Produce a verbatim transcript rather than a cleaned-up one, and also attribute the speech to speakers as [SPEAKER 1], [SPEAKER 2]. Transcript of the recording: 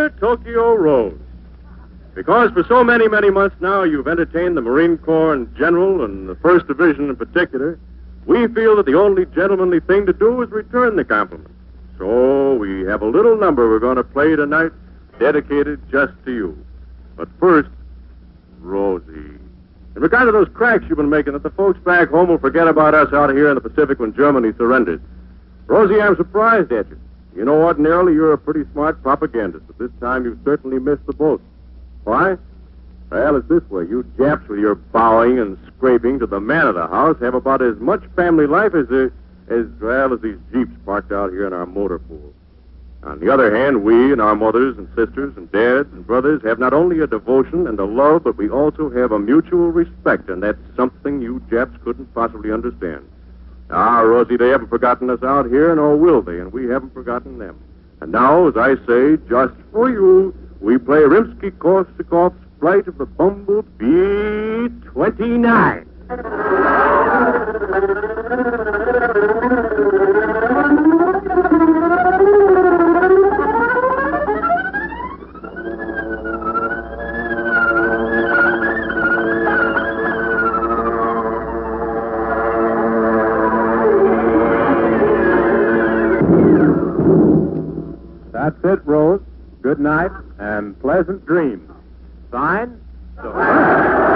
[SPEAKER 1] Dear Tokyo Rose, because for so many, many months now you've entertained the Marine Corps in general and the First Division in particular, we feel that the only gentlemanly thing to do is return the compliment. So we have a little number we're going to play tonight dedicated just to you. But first, Rosie. In regard to those cracks you've been making that the folks back home will forget about us out here in the Pacific when Germany surrenders. Rosie, I'm surprised at you. You know, ordinarily you're a pretty smart propagandist, but this time you've certainly missed the boat. Why? Well, it's this way. You Japs with your bowing and scraping to the man of the house have about as much family life as, uh, as well, as these Jeeps parked out here in our motor pool. On the other hand, we and our mothers and sisters and dads and brothers have not only a devotion and a love, but we also have a mutual respect, and that's something you Japs couldn't possibly understand. Ah, Rosie, they haven't forgotten us out here, nor will they, and we haven't forgotten them. And now, as I say, just for you, we play Rimsky-Korsakov's Flight of the Bumblebee twenty-nine. That's it, Rose. Good night and pleasant dreams. Signed, Sylvester.